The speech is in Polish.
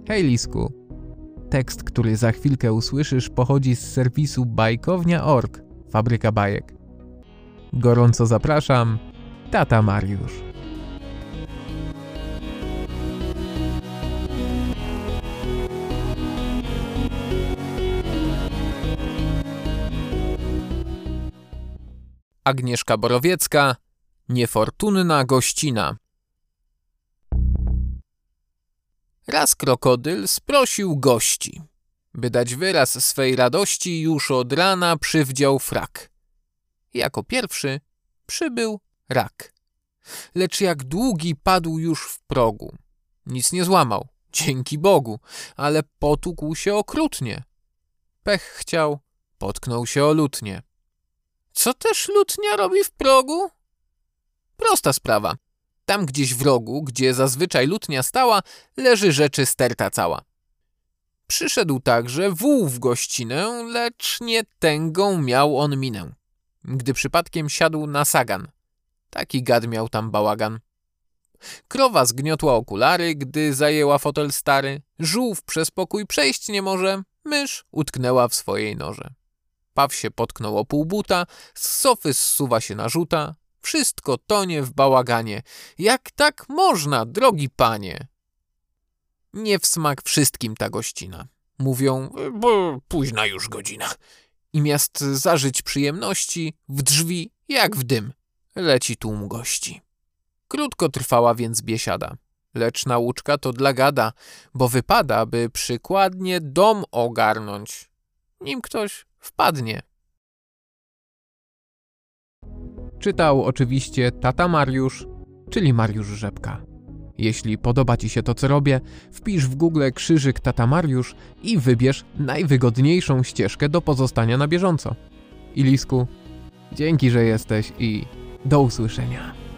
Hej Lisku. Tekst, który za chwilkę usłyszysz, pochodzi z serwisu bajkownia.org, fabryka bajek. Gorąco zapraszam, tata Mariusz. Agnieszka Borowiecka, Niefortunna gościna. Raz krokodyl sprosił gości. By dać wyraz swej radości, już od rana przywdział frak. Jako pierwszy przybył rak. Lecz jak długi padł już w progu. Nic nie złamał, dzięki Bogu, ale potłukł się okrutnie. Pech chciał, potknął się o lutnię. Co też lutnia robi w progu? Prosta sprawa. Tam gdzieś w rogu, gdzie zazwyczaj lutnia stała, leży rzeczy sterta cała. Przyszedł także wół w gościnę, lecz nie tęgą miał on minę. Gdy przypadkiem siadł na sagan. Taki gad miał tam bałagan. Krowa zgniotła okulary, gdy zajęła fotel stary. Żółw przez pokój przejść nie może, mysz utknęła w swojej norze. Paw się potknął o pół buta, z sofy zsuwa się narzuta. Wszystko tonie w bałaganie. Jak tak można, drogi panie? Nie w smak wszystkim ta gościna. Mówią, bo późna już godzina. I miast zażyć przyjemności, w drzwi, jak w dym, leci tłum gości. Krótko trwała więc biesiada. Lecz nauczka to dla gada, bo wypada, by przykładnie dom ogarnąć, nim ktoś wpadnie. Czytał oczywiście tata Mariusz, czyli Mariusz Rzepka. Jeśli podoba Ci się to, co robię, wpisz w Google krzyżyk tata Mariusz i wybierz najwygodniejszą ścieżkę do pozostania na bieżąco. I Lisku, dzięki, że jesteś i do usłyszenia.